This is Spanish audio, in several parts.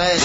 3.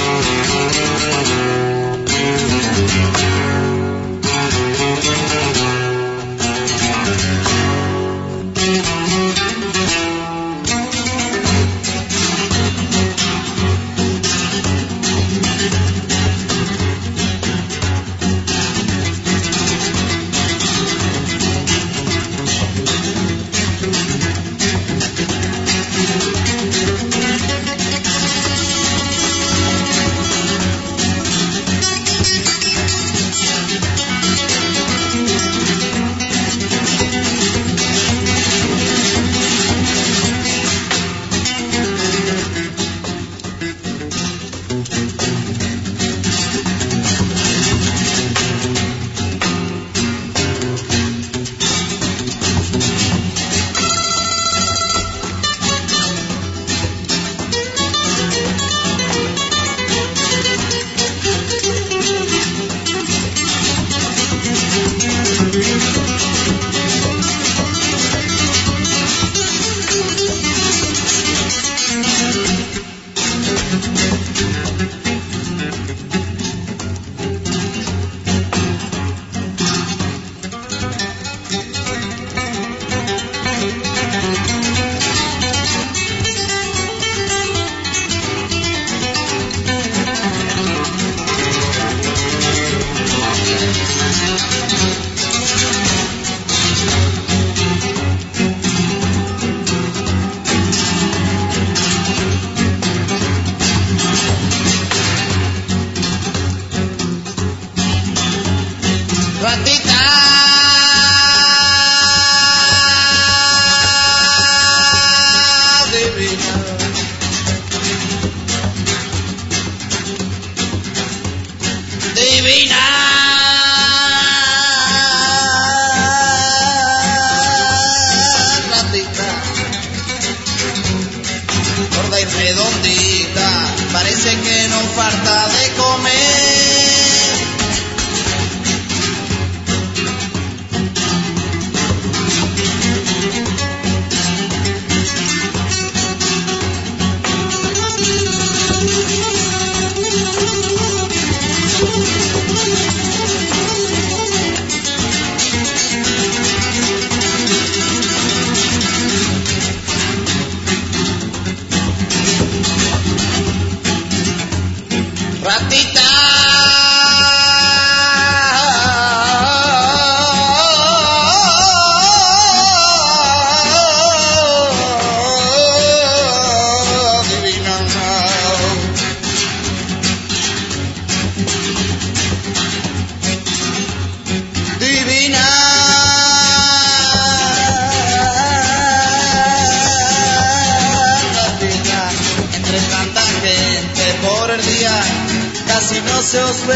Casi no se os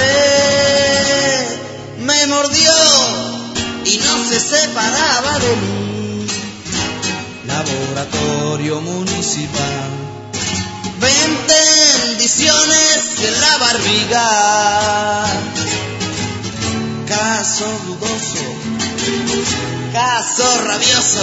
ve, me mordió y no se separaba de mí. Laboratorio municipal, 20 bendiciones en la barriga. Caso dudoso, caso rabioso.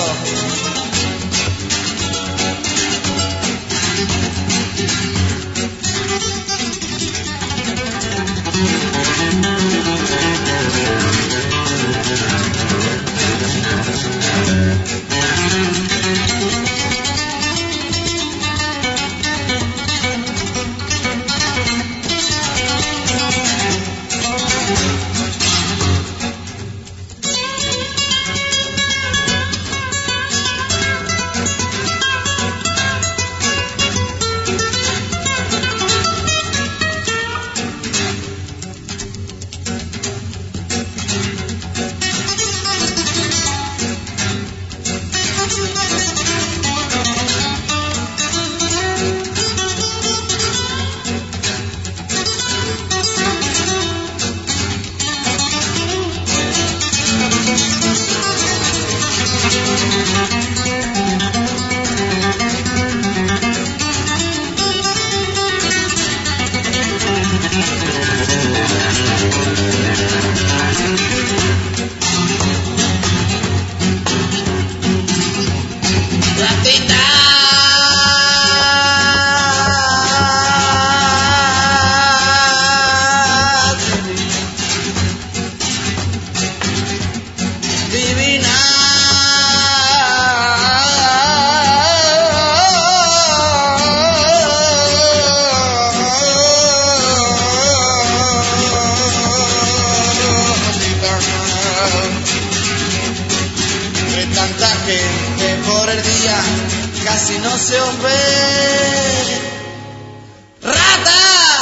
casi no se os ve. Rata,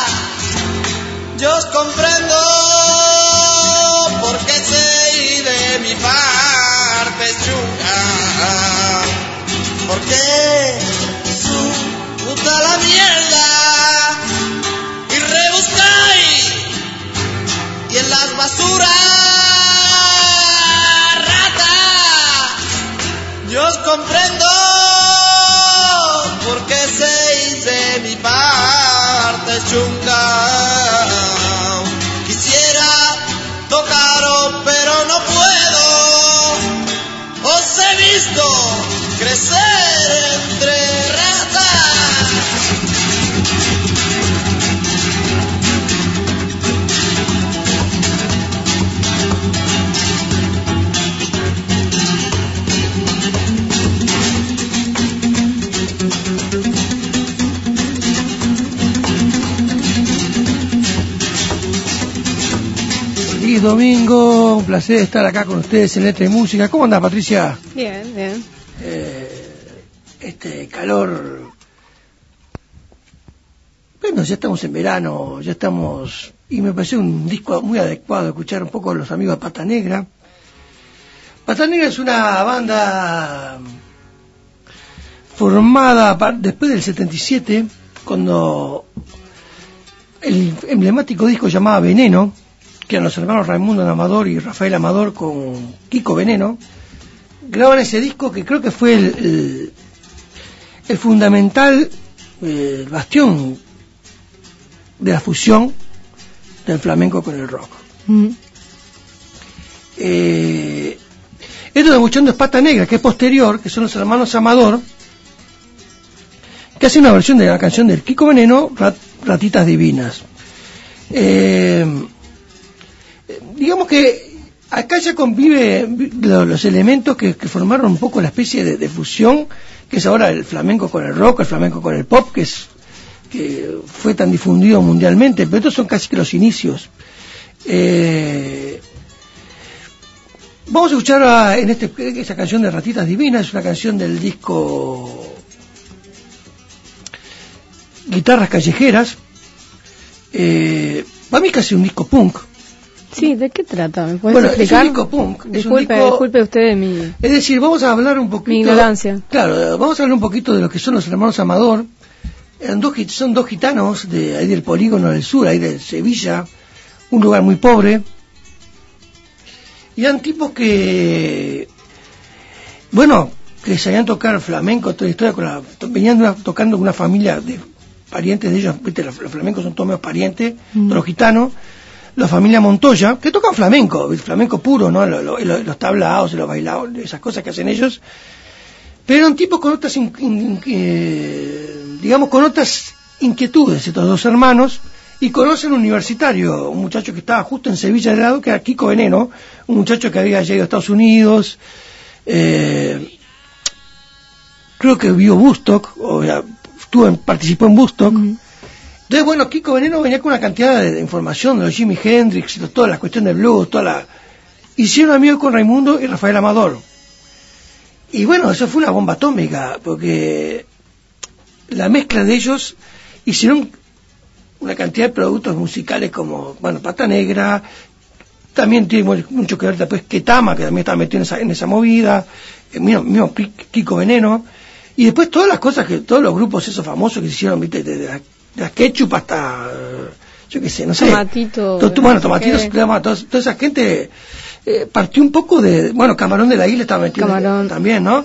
yo os comprendo, porque sé de mi parte chunga, porque su puta la mierda y rebuscáis y en las basuras. Yo os comprendo, porque seis de mi parte chunga. Quisiera tocaros, pero no puedo. Os he visto crecer entre ratas. Domingo, un placer estar acá con ustedes en Letra y Música. ¿Cómo anda, Patricia? Bien, bien. Este calor. Bueno, ya estamos en verano, ya estamos. Y me pareció un disco muy adecuado escuchar un poco a los amigos de Pata Negra. Pata Negra es una banda formada después del 77, cuando el emblemático disco llamaba Veneno, que eran los hermanos Raimundo Amador y Rafael Amador con Kiko Veneno, graban ese disco que creo que fue el fundamental bastión de la fusión del flamenco con el rock. Esto que escuchando es Pata Negra, que es posterior, que son los hermanos Amador, que hacen una versión de la canción del Kiko Veneno, Ratitas Divinas. Digamos que acá ya convive los elementos que formaron un poco la especie de fusión, que es ahora el flamenco con el rock, el flamenco con el pop, que fue tan difundido mundialmente, pero estos son casi que los inicios. Vamos a escuchar esa canción de Ratitas Divinas, es una canción del disco Guitarras Callejeras. Para mí es casi un disco punk. Sí, ¿de qué trata? ¿Me puedes explicar? Es un disco punk. Disculpe usted de mi... Es decir, vamos a hablar un poquito... Mi ignorancia. Claro, vamos a hablar un poquito de lo que son los hermanos Amador. Son dos gitanos de ahí del Polígono del Sur, ahí de Sevilla, un lugar muy pobre. Y eran tipos que... Bueno, que sabían tocar flamenco, toda la historia, venían tocando con una familia de parientes de ellos. ¿Viste? Los flamencos son todos medio parientes, todos los gitanos. La familia Montoya, que tocan flamenco, el flamenco puro, ¿no? Los tablaos, los bailados, esas cosas que hacen ellos. Pero eran tipos con otras, digamos, con otras inquietudes, estos dos hermanos, y conocen un universitario, un muchacho que estaba justo en Sevilla de lado, que era Kiko Veneno, un muchacho que había llegado a Estados Unidos, creo que vio Woodstock, participó en Woodstock. Entonces, bueno, Kiko Veneno venía con una cantidad de información de los Jimi Hendrix, de toda la cuestión del blues, hicieron amigos con Raimundo y Rafael Amador. Y bueno, eso fue una bomba atómica, porque la mezcla de ellos hicieron una cantidad de productos musicales como, bueno, Pata Negra, también tiene mucho que ver después Ketama, que también estaba metido en esa movida, mismo Kiko Veneno, y después todas las cosas todos los grupos esos famosos que se hicieron, viste, de la ketchup hasta, yo qué sé, no sé. Tomatito. Tomatitos, toda esa gente partió un poco de, bueno, Camarón de la Isla estaba metido también, ¿no?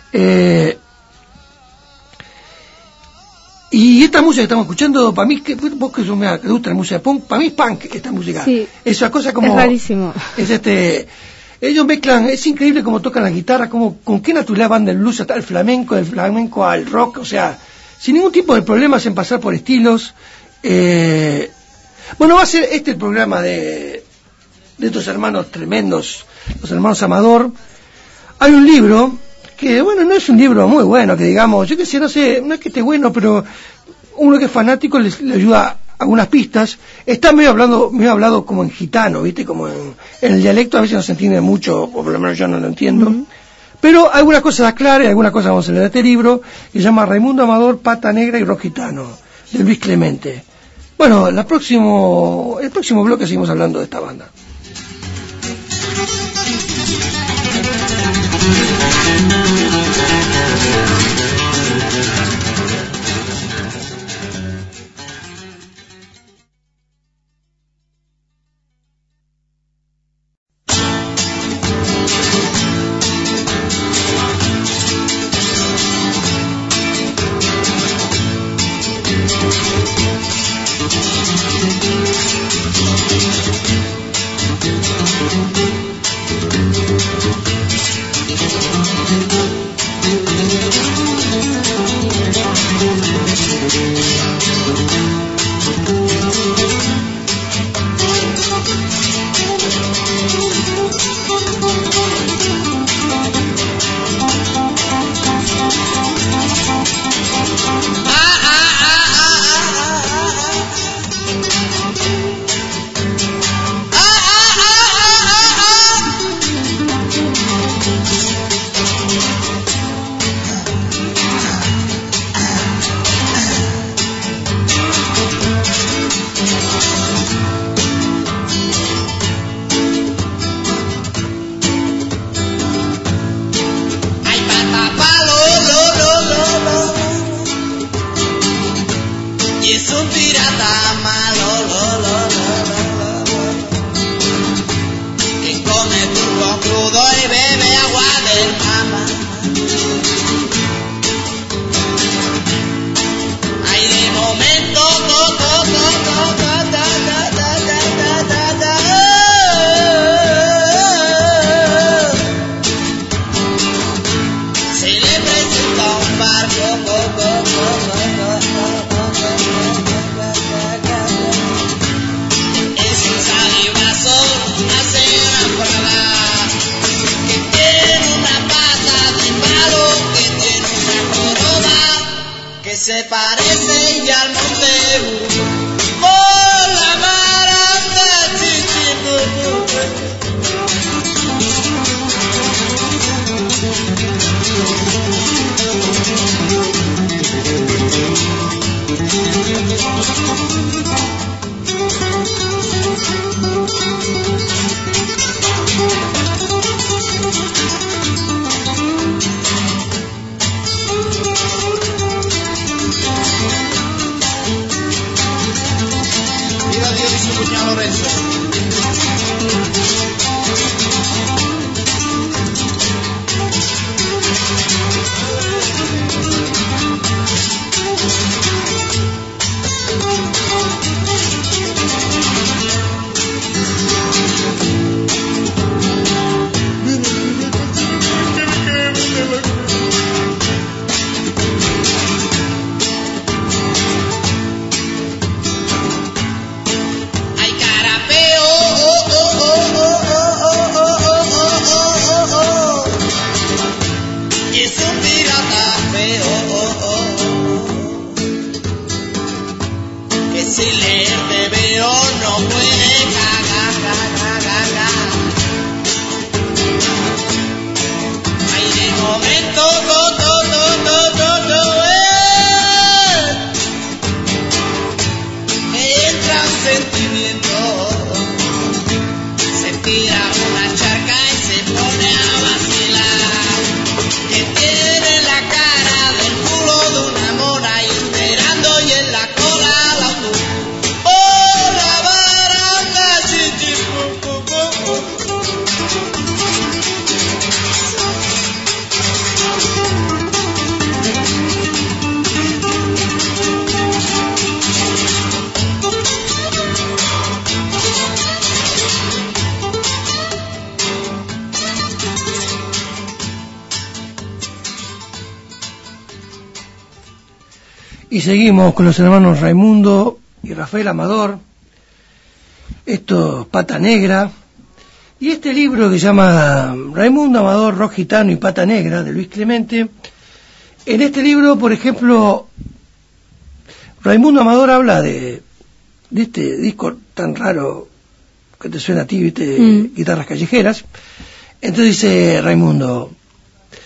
Y esta música que estamos escuchando, para mí, vos que te gusta la música punk, para mí es punk esta música. Sí. Es una cosa como... Es rarísimo. Ellos mezclan, es increíble cómo tocan la guitarra, con qué naturalidad van del blues hasta el flamenco al rock, o sea, sin ningún tipo de problemas en pasar por estilos. Bueno, va a ser el programa de estos hermanos tremendos, los hermanos Amador. Hay un libro que, bueno, no es un libro muy bueno, que digamos, yo qué sé, no es que esté bueno, pero uno que es fanático le ayuda algunas pistas. Está medio hablado como en gitano, ¿viste? Como en el dialecto a veces no se entiende mucho, o por lo menos yo no lo entiendo. Pero algunas cosas aclaran, algunas cosas vamos a leer de este libro, que se llama Raimundo Amador, Pata Negra y Rock Gitano, de Luis Clemente. Bueno, el próximo bloque seguimos hablando de esta banda. Se parece ya al Montebú por la barata chichibu. Lorenzo. Y seguimos con los hermanos Raimundo y Rafael Amador, esto Pata Negra, y este libro que se llama Raimundo Amador, Rock Gitano y Pata Negra, de Luis Clemente. En este libro, por ejemplo, Raimundo Amador habla de este disco tan raro que te suena a ti, ¿viste? Guitarras callejeras. Entonces dice Raimundo: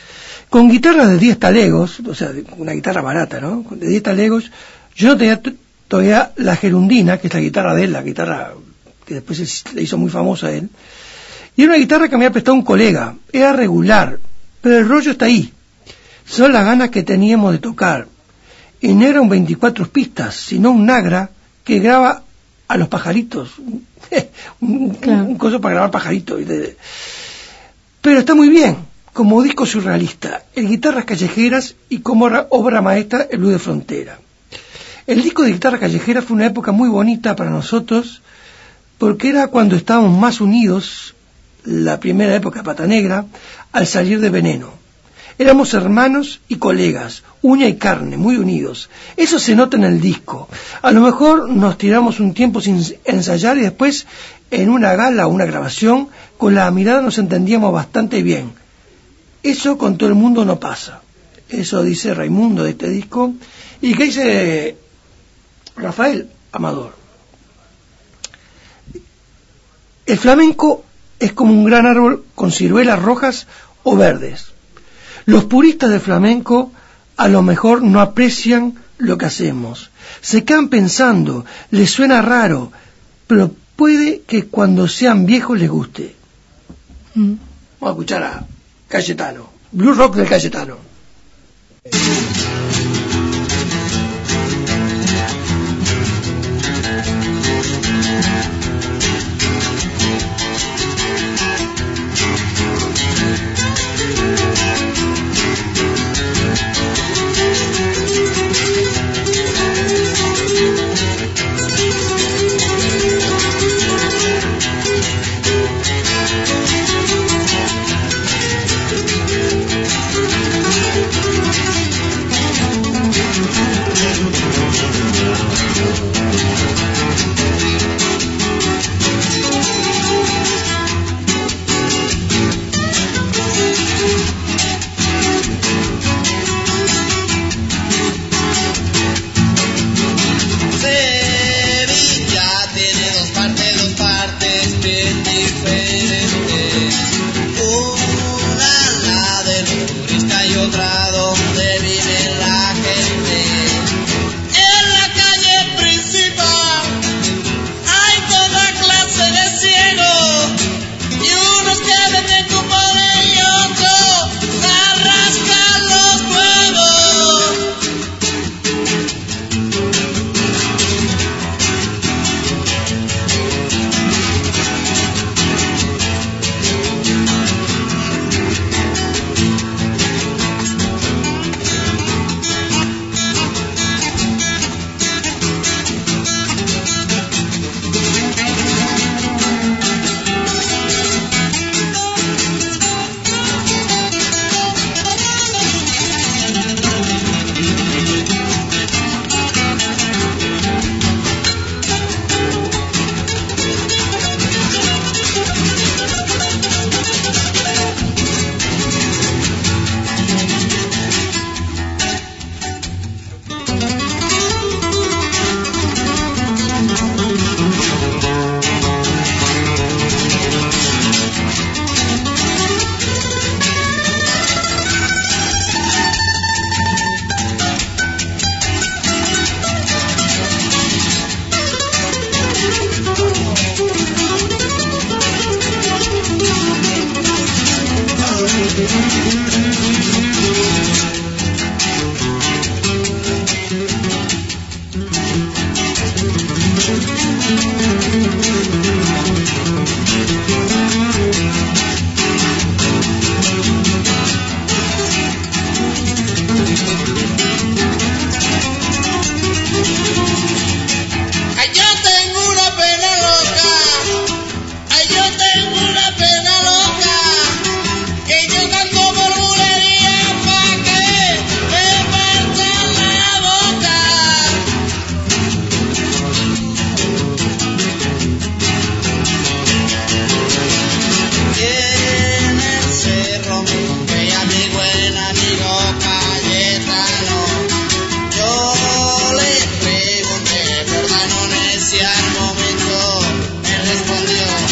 con guitarras de 10 talegos, o sea, una guitarra barata, ¿no? De 10 talegos, yo no tenía todavía la gerundina, que es la guitarra de él, la guitarra que después le hizo muy famosa a él, y era una guitarra que me había prestado un colega, era regular, pero el rollo está ahí, son las ganas que teníamos de tocar, y no era un 24 pistas, sino un Nagra que graba a los pajaritos, un coso para grabar pajaritos, pero está muy bien, como disco surrealista, en guitarras callejeras y como obra maestra el blues de frontera. El disco de guitarra callejera fue una época muy bonita para nosotros, porque era cuando estábamos más unidos, la primera época de Pata Negra, al salir de Veneno. Éramos hermanos y colegas, uña y carne, muy unidos. Eso se nota en el disco. A lo mejor nos tiramos un tiempo sin ensayar y después, en una gala o una grabación, con la mirada nos entendíamos bastante bien. Eso con todo el mundo no pasa. Eso dice Raimundo de este disco. ¿Y qué dice Rafael Amador? El flamenco es como un gran árbol con ciruelas rojas o verdes. Los puristas del flamenco a lo mejor no aprecian lo que hacemos. Se quedan pensando, les suena raro, pero puede que cuando sean viejos les guste. Vamos a escuchar a Cayetano, Blues Rock del Cayetano.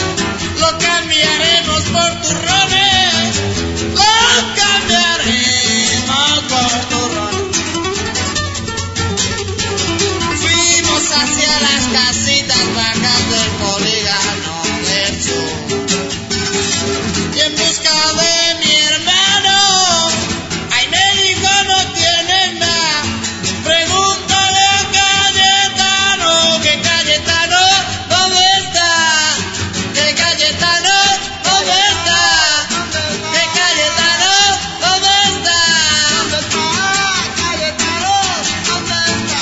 Lo cambiaremos por turrones, lo cambiaremos. casitas bajas del polígono del sur. Y en busca de mi hermano, ay, me dijo no tiene nada. Pregúntale a Cayetano, que Cayetano, ¿dónde está? Que Cayetano, ¿dónde está? Que Cayetano, ¿dónde está? ¿Dónde está? Cayetano, ¿dónde está?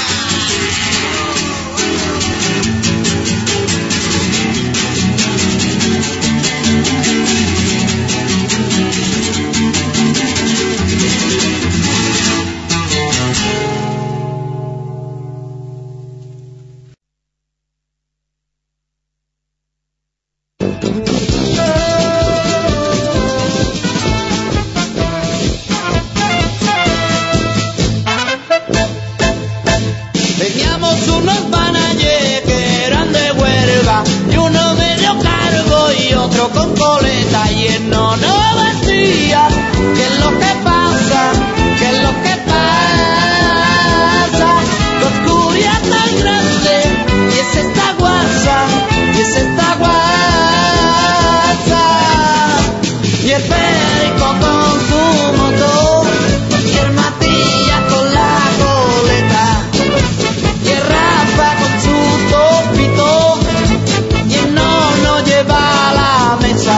Teníamos unos managers que eran de Huelva, y uno medio cargo y otro con coleta, y él no decía qué es lo que pasa, qué es lo que pasa. La oscuridad tan grande, y es esta guasa, y es esta guasa. Y el perico con su motor, y el Matías con la coleta, y el Rafa con su topito, y el no lleva a la mesa.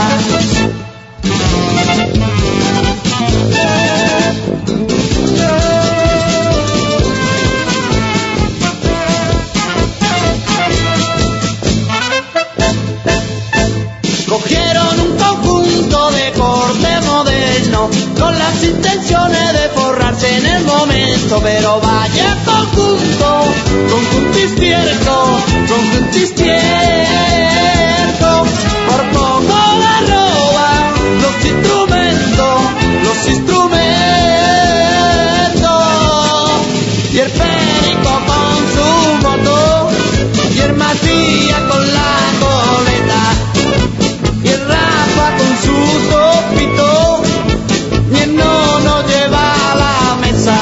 Cogieron un conjunto de corte moderno con las intenciones de forrarse en el momento, pero vaya conjunto izquierdo, por poco le roban los instrumentos, y el perico con su motor, y el Matías con la coleta, y el Rafa con su topito, y el no lleva a la mesa.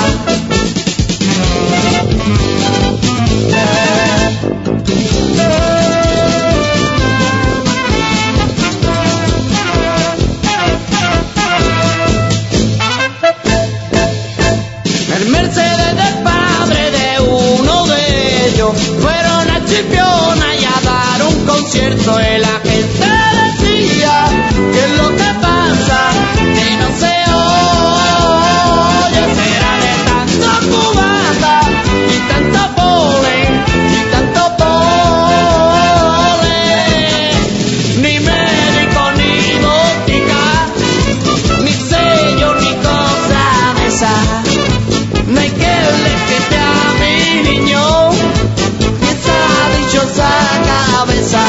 El Mercedes del padre de uno de ellos fueron a Chipiona y a dar un concierto, y la gente decía que es lo que pasa, que no se oye, será de tanto cubata y tanto polen, ni médico ni botica, ni sello ni cosa de esa. No hay que le quite a mi niño esa dichosa cabeza.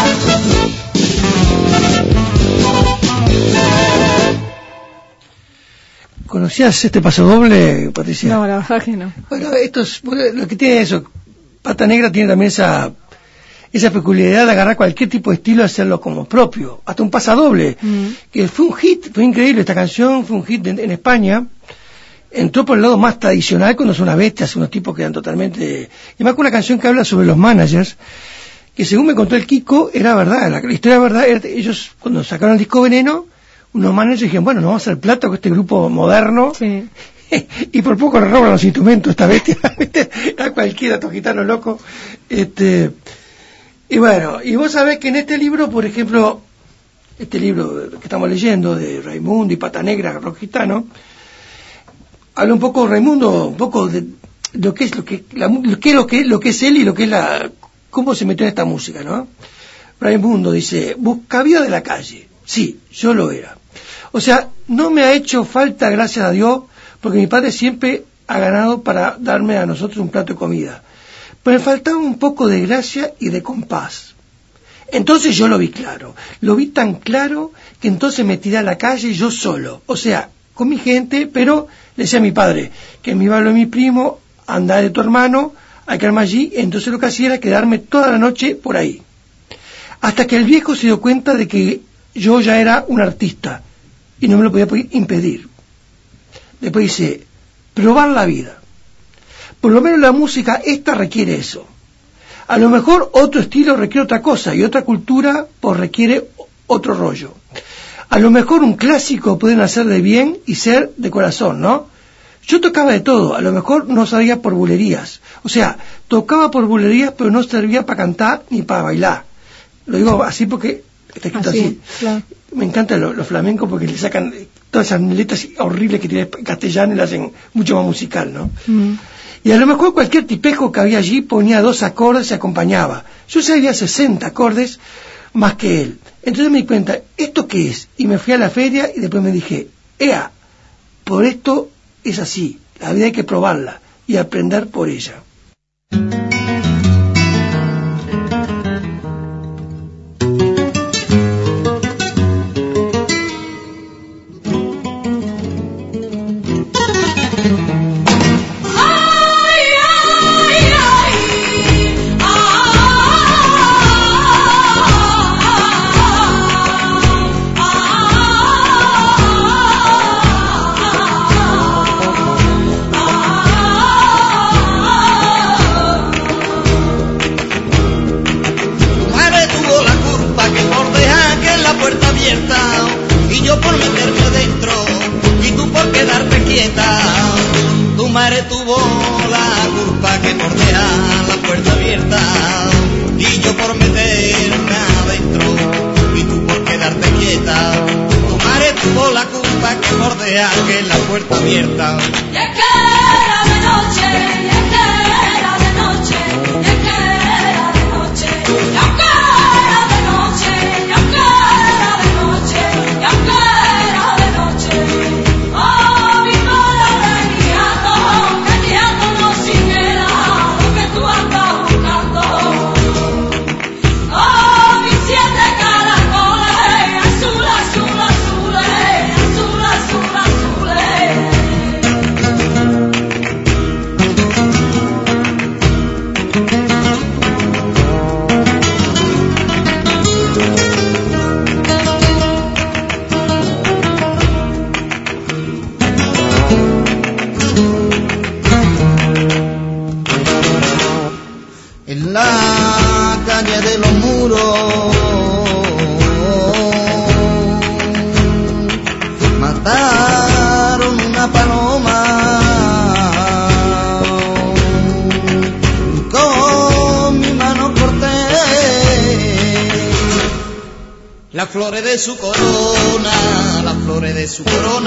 ¿Conocías este pasodoble, Patricia? No, la verdad que no. Bueno, esto es lo que tiene eso. Pata Negra tiene también esa peculiaridad de agarrar cualquier tipo de estilo y hacerlo como propio. Hasta un pasadoble, que fue un hit, fue increíble esta canción, fue un hit en España. Entró por el lado más tradicional cuando son unas bestias, unos tipos que eran totalmente... Y más con una canción que habla sobre los managers, que según me contó el Kiko, era verdad, la historia era verdad. Ellos, cuando sacaron el disco Veneno, unos managers dijeron, bueno, nos vamos a hacer plato con este grupo moderno, Sí. y por poco le roban los instrumentos esta bestia, a cualquiera, estos gitanos locos. Y bueno, y vos sabés que en este libro, por ejemplo, este libro que estamos leyendo, de Raimundo y Pata Negra, rock gitano, habla un poco Raimundo, un poco de lo que es lo que es él y lo que es cómo se metió en esta música, ¿no? Raimundo dice, buscavida de la calle. Sí, yo lo era. O sea, no me ha hecho falta, gracias a Dios, porque mi padre siempre ha ganado para darme a nosotros un plato de comida. Pero me faltaba un poco de gracia y de compás. Entonces yo lo vi claro. Lo vi tan claro que entonces me tiré a la calle yo solo. O sea, con mi gente, pero le decía a mi padre que me iba a lo de mi primo, andar de tu hermano, a quedarme allí. Entonces lo que hacía era quedarme toda la noche por ahí. Hasta que el viejo se dio cuenta de que yo ya era un artista y no me lo podía impedir. Después dice, probar la vida. Por lo menos la música esta requiere eso. A lo mejor otro estilo requiere otra cosa y otra cultura pues requiere otro rollo. A lo mejor un clásico puede nacer de bien y ser de corazón, ¿no? Yo tocaba de todo, a lo mejor no sabía por bulerías. O sea, tocaba por bulerías, pero no servía para cantar ni para bailar. Lo digo así porque está escrito así. Claro. Me encantan los flamencos porque le sacan todas esas letras horribles que tiene en castellano y le hacen mucho más musical, ¿no? Y a lo mejor cualquier tipejo que había allí ponía 2 acordes y acompañaba. Yo sabía 60 acordes más que él. Entonces me di cuenta, ¿esto qué es? Y me fui a la feria y después me dije, ¡ea! Por esto es así, la vida hay que probarla y aprender por ella. Tu madre tuvo la culpa que por dejar la puerta abierta y yo por meterme adentro y tú por quedarte quieta. Tu madre tuvo la culpa que por dejar que la puerta abierta. Y es que era de noche, y es que era de noche, y es que era de noche, y aunque era de noche, y aunque era de noche, y aunque era de noche. En la calle de los muros mataron una paloma con mi mano corté las flores de su corona, las flores de su corona.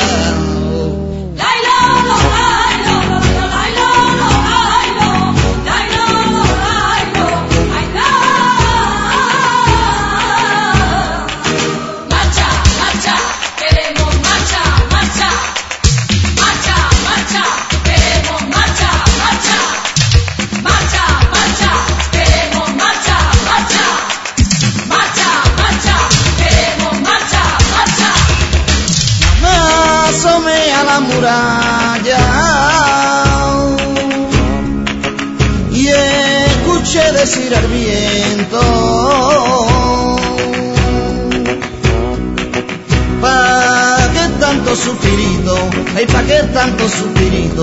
Muralla y escuché decir al viento ¿pa' qué tanto suspirito? Ay, ¿pa' qué tanto suspirito?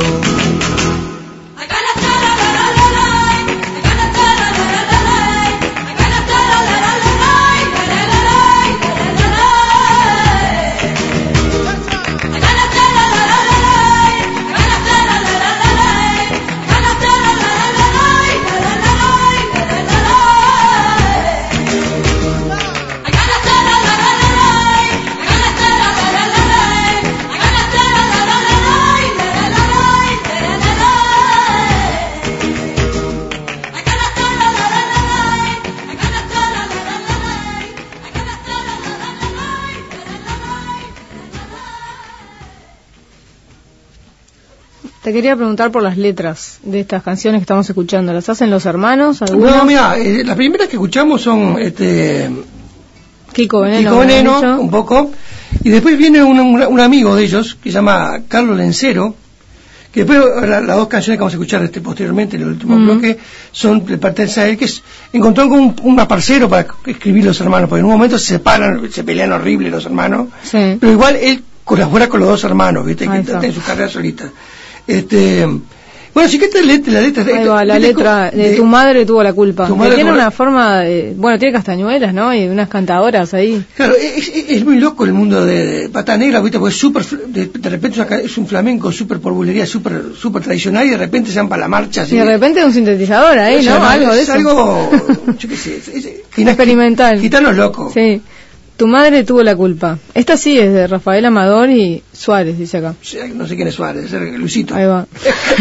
Te quería preguntar por las letras de estas canciones que estamos escuchando. ¿Las hacen los hermanos? ¿Algunas? No, mira, las primeras que escuchamos son Kiko Veneno, un poco, y después viene un amigo de ellos que se llama Carlos Lencero, que después las 2 canciones que vamos a escuchar posteriormente en el último bloque le pertenecen a él, que encontró con un parcero para escribir los hermanos, porque en un momento se separan, se pelean horrible los hermanos, sí. Pero igual él colabora con los 2 hermanos, viste, que está en su carrera solita. Bueno, si que la letra Ahí va, la letra de tu madre tuvo la culpa. Tiene una forma de, bueno, tiene castañuelas, ¿no? Y unas cantadoras ahí. Claro, es muy loco el mundo de Pata Negra, ¿viste? Porque es súper, de repente es un flamenco súper por bulería, súper tradicional, y de repente se van para la marcha. Y de repente un sintetizador ahí, o sea, ¿no? Algo de es eso. algo, yo qué sé, experimental. Gitanos locos. Sí. Tu madre tuvo la culpa. Esta sí es de Rafael Amador y Suárez, dice acá. No sé quién es Suárez, es Luisito. Ahí va.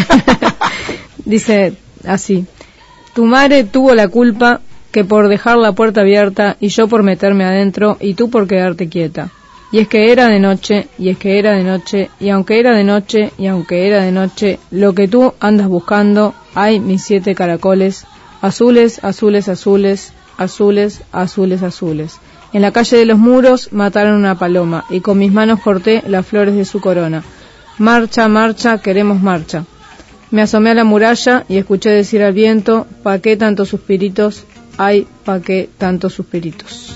Dice así: tu madre tuvo la culpa que por dejar la puerta abierta y yo por meterme adentro y tú por quedarte quieta. Y es que era de noche, y es que era de noche, y aunque era de noche, y aunque era de noche, lo que tú andas buscando, ay, mis 7 caracoles, azules, azules, azules, azules, azules, azules. En la calle de los muros mataron una paloma y con mis manos corté las flores de su corona. Marcha, marcha, queremos marcha. Me asomé a la muralla y escuché decir al viento, ¿pa' qué tantos suspiritos? Ay, ¿pa' qué tantos suspiritos?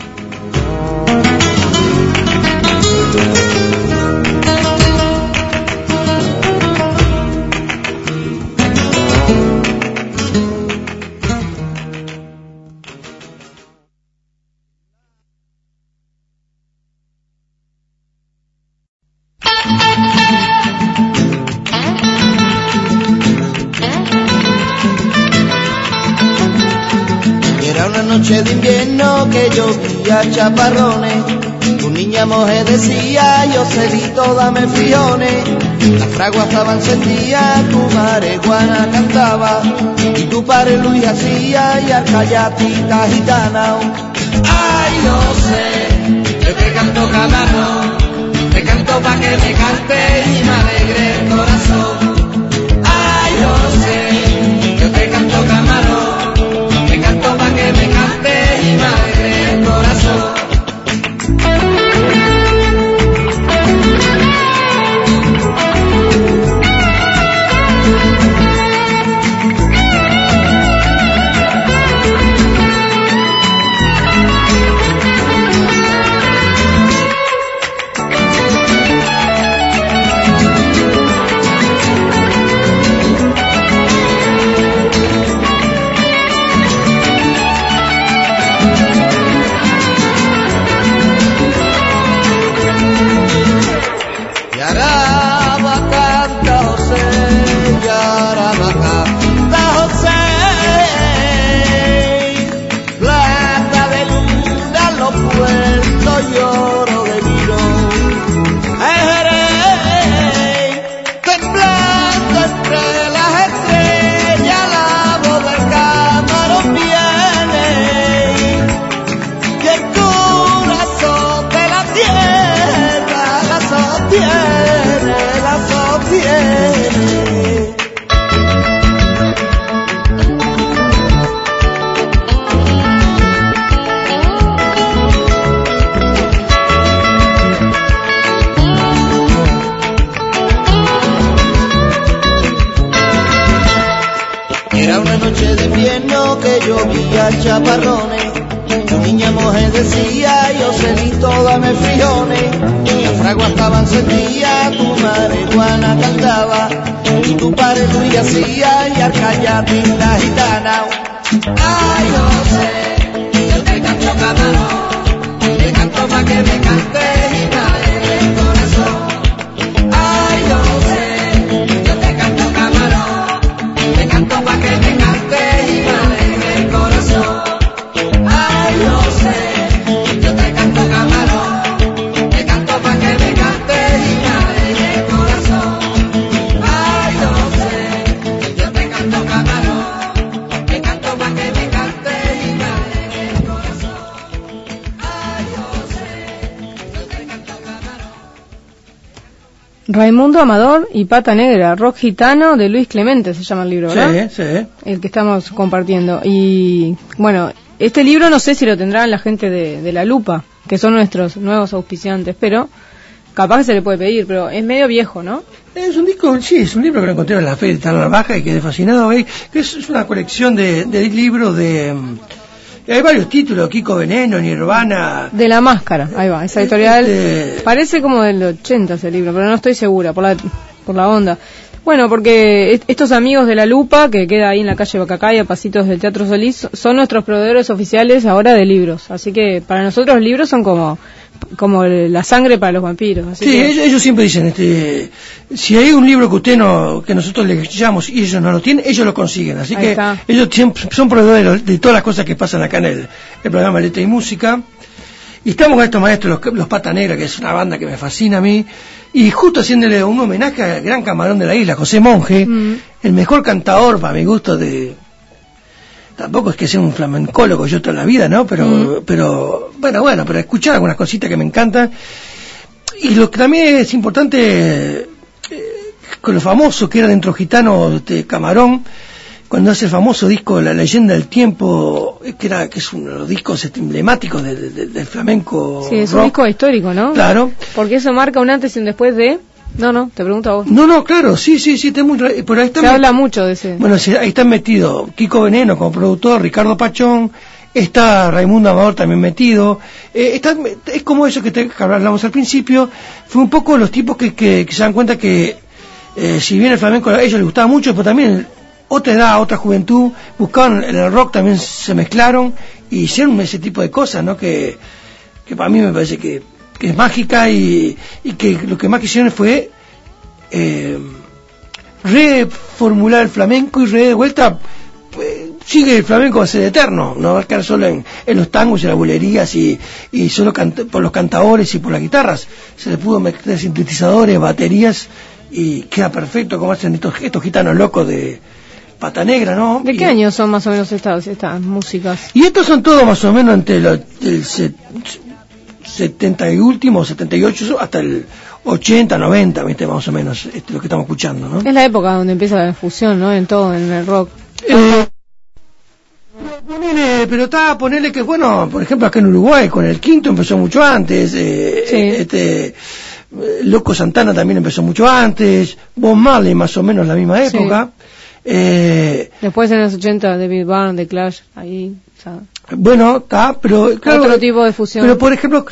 Noche de invierno que llovía chaparrones, tu niña mujer decía, yo celito dame friones, las fraguas estaban encendidas, tu marihuana cantaba, y tu padre Luis hacía, y arcallatita gitana. Ay, no sé, yo te canto camarón, te canto pa' que me cante y me alegre el corazón. Ay, no sé, yo te canto camarón, pa' que me cante y me alegre el corazón. Chaparrones, tu niña mujer decía, yo celito dame frijones, las fraguas estaban encendidas, tu marihuana cantaba, y tu padre Luis hacía, y arcallatita gitana. Ay, no sé, yo te canto camarón, te canto pa' que me cante y me alegre el corazón. Ay, no sé, yo te canto camarón, te canto pa' que me cante y me alegre el corazón. Ay, no sé, yo te canto camarón, te canto pa' que me cante y me alegre el corazón. Ay, no sé, yo te canto camarón, te canto pa' que me cante y me alegre el corazón. Ay, no sé, yo te canto camarón. Raimundo Amador y Pata Negra, rock gitano de Luis Clemente se llama el libro, ¿verdad? Sí, sí. El que estamos compartiendo. Y bueno, este libro no sé si lo tendrán la gente de La Lupa, que son nuestros nuevos auspiciantes, pero capaz que se le puede pedir, pero es medio viejo, ¿no? Es un disco, sí, es un libro que lo encontré en la Feria de Tala Baja y quedé fascinado, ¿veis? Que es una colección de libros de... hay varios títulos, Kiko Veneno, Nirvana... De La Máscara, ahí va, esa editorial parece como del 80 ese libro, pero no estoy segura, por la onda. Bueno, porque estos amigos de La Lupa, que queda ahí en la calle Bacacay, a pasitos del Teatro Solís, son nuestros proveedores oficiales ahora de libros. Así que para nosotros los libros son como la sangre para los vampiros. Así Sí, que... ellos siempre dicen, si hay un libro que nosotros les llamamos y ellos no lo tienen, ellos lo consiguen. Así Ahí que está. ellos siempre son proveedores de todas las cosas que pasan acá en el programa Letra y Música. Y estamos con estos maestros, los Pata Negra, que es una banda que me fascina a mí, y justo haciéndole un homenaje al gran camarón de la isla, José Monge, el mejor cantador para mi gusto tampoco es que sea un flamencólogo yo toda la vida, ¿no? Pero pero escuchar algunas cositas que me encantan. Y lo que también es importante, con lo famoso que era dentro gitano Camarón, cuando hace el famoso disco La Leyenda del Tiempo, que es uno de los discos emblemáticos del flamenco. Sí, es rock. un disco histórico, ¿no? Claro. Porque eso marca un antes y un después de... No, te pregunto a vos. No, claro, sí, está muy... Por ahí Se habla mucho de ese... Bueno, ahí están metidos Kiko Veneno como productor, Ricardo Pachón, está Raimundo Amador también metido, es como eso que hablamos al principio, fue un poco los tipos que se dan cuenta que si bien el flamenco a ellos les gustaba mucho, pero también otra edad, otra juventud, buscaban en el rock, también se mezclaron y hicieron ese tipo de cosas, ¿no? Que para mí me parece que es mágica y que lo que más quisieron fue reformular el flamenco y de vuelta sigue el flamenco va a ser eterno, no va a quedar solo en los tangos y las bulerías y solo por los cantadores y por las guitarras, se le pudo meter sintetizadores, baterías y queda perfecto como hacen estos gitanos locos de Pata Negra, ¿no? ¿De qué años son más o menos estas músicas? Y estos son todos más o menos entre el 70 y último, 78 hasta el 80, 90, ¿viste? Más o menos lo que estamos escuchando, ¿no? Es la época donde empieza la fusión, ¿no? En todo, en el rock. Pero ponerle que, bueno, por ejemplo acá en Uruguay con el Quinto empezó mucho antes, Loco Santana también empezó mucho antes, Bob Marley más o menos la misma época. Después en los 80 David Byrne, The Clash, ahí, o sea, bueno, pero claro, otro tipo de fusión. Pero por ejemplo,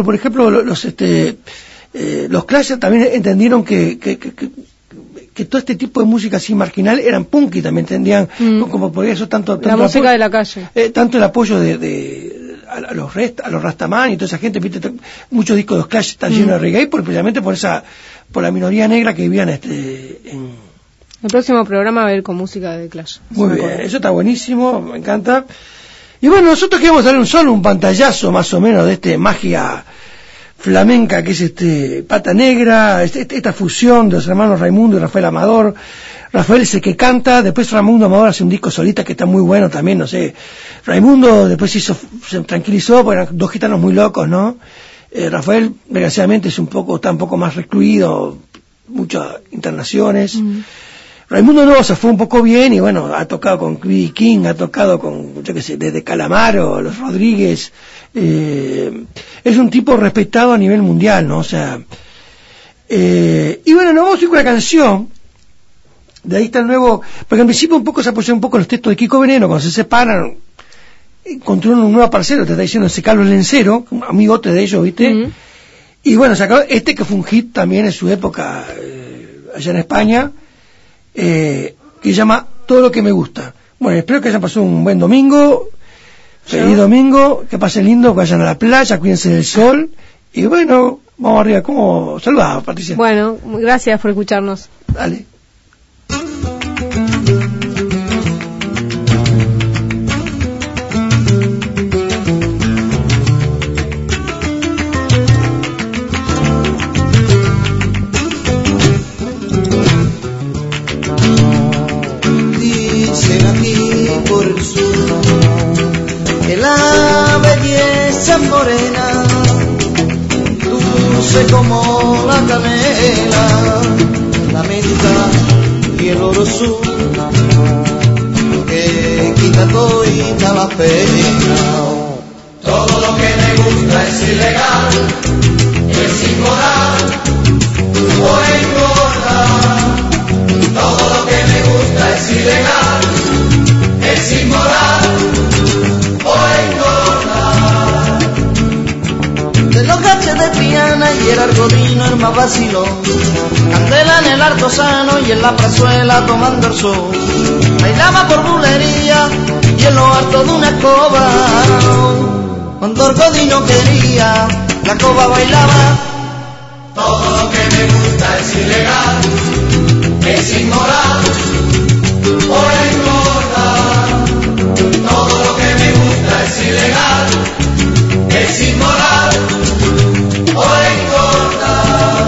los Clash también entendieron que todo este tipo de música así marginal eran punk y también entendían como por eso tanto la música de la calle, tanto el apoyo a los Rastaman y toda esa gente, ¿viste? Muchos discos de los Clash están llenos de reggae precisamente por la minoría negra que vivían en el próximo programa va a ver con música de Clash. Muy bien, eso está buenísimo, me encanta. Y bueno, nosotros queremos darle un pantallazo más o menos de magia flamenca que es Pata Negra, esta fusión de los hermanos Raimundo y Rafael Amador. Rafael es el que canta, después Raimundo Amador hace un disco solista que está muy bueno también, no sé. Raimundo después se tranquilizó porque eran dos gitanos muy locos, ¿no? Rafael, desgraciadamente, está un poco más recluido, muchas internaciones. Raimundo no, se fue un poco bien y bueno, ha tocado con B.B. King, ha tocado con, yo qué sé, desde Calamaro, Los Rodríguez, es un tipo respetado a nivel mundial, ¿no? O sea, y bueno, nos vamos a ir con la canción, de ahí está el nuevo, porque en principio un poco se apoyó un poco en los textos de Kiko Veneno, cuando se separan, encontró un nuevo parcero, te está diciendo ese Carlos Lencero, un amigote de ellos, ¿viste? Y bueno, sacó que fue un hit también en su época, allá en España, que se llama Todo lo que me gusta. Bueno, espero que hayan pasado un buen domingo, feliz domingo, que pasen lindo, que vayan a la playa, cuídense del sol, y bueno, vamos arriba. ¿Cómo saludás, Patricia? Bueno, gracias por escucharnos. Dale. Morena, dulce como la canela, la menta y el oro azul, que quita todita la pena. Todo lo que me gusta es ilegal, es inmoral o engorda. Todo lo que me gusta es ilegal, es inmoral o engorda. De los gaches de Triana y el argodino, hermano. más vacilón. Candela en el Artesano y en la plazuela tomando el sol. Bailaba por bulería y en lo alto de una escoba. Cuando el godino quería, la escoba bailaba. Todo lo que me gusta es ilegal, es inmoral, o engordar. Todo lo que me gusta es ilegal, es inmoral, o engordar.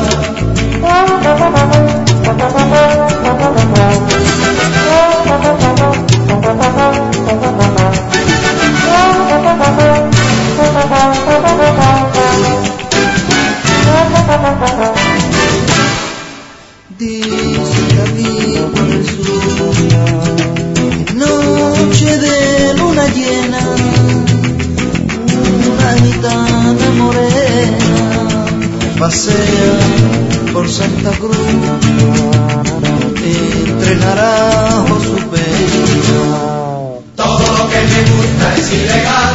Dice camino al sur, noche de luna llena, una gitana morena pasea por Santa Cruz, entre naranjos su pena. Todo lo que me gusta es ilegal,